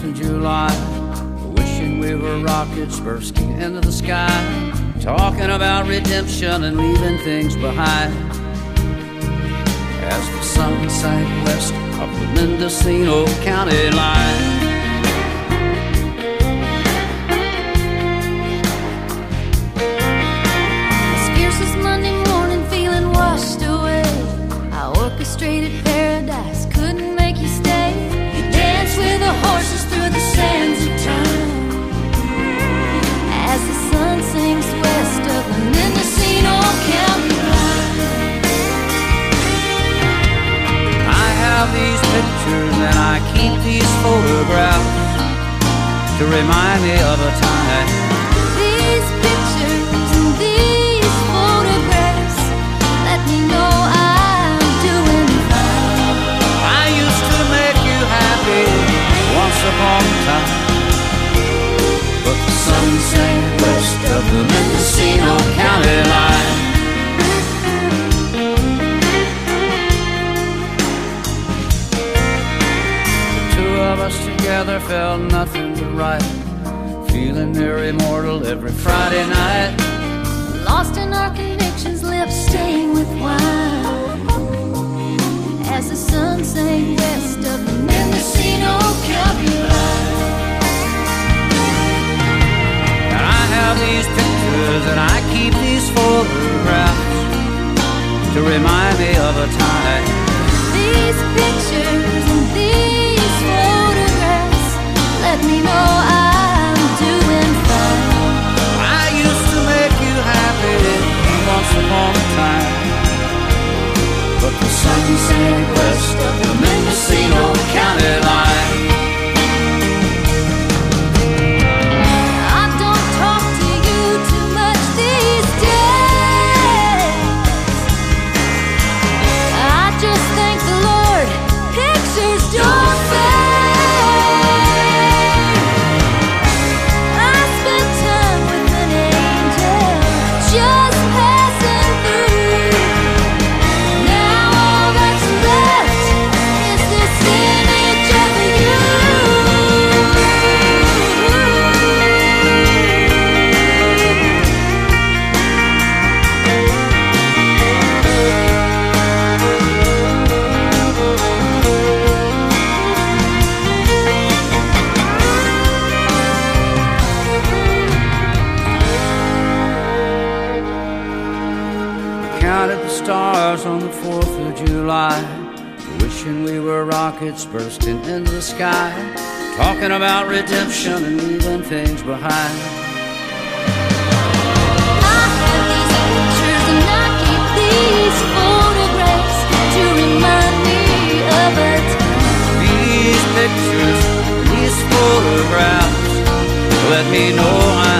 of July, wishing we were rockets bursting into the sky, talking about redemption and leaving things behind. As the sun sank west of the Mendocino County line, orchestrated paradise, couldn't make you stay. You danced with the horses through the sands of time. As the sun sinks west of the Mendocino County line, I have these pictures and I keep these photographs to remind me of a time. These pictures and these photographs let me know once upon a time, but the sun sank west of the Mendocino County line. The two of us together felt nothing but right, feeling near immortal every Friday night. Lost in our convictions, lips stained with wine. As the sun sank west of the Mendocino County line, and I have these pictures and I keep these photographs to remind me of a time. These pictures and these photographs let me know I'm doing fine. I used to make you happy once upon a time, but the sun sank west of the Mendocino County line. I don't talk to you too much these days. I just thank the Lord, pictures don't fade. I spent time with an angel just passing through. Now all that's left is this image of you. Counted the stars on the 4th of July, wishing we were rockets bursting into the sky, talking about redemption and leaving things behind. I have these pictures and I keep these photographs to remind me of a time. These pictures, these photographs let me know I'm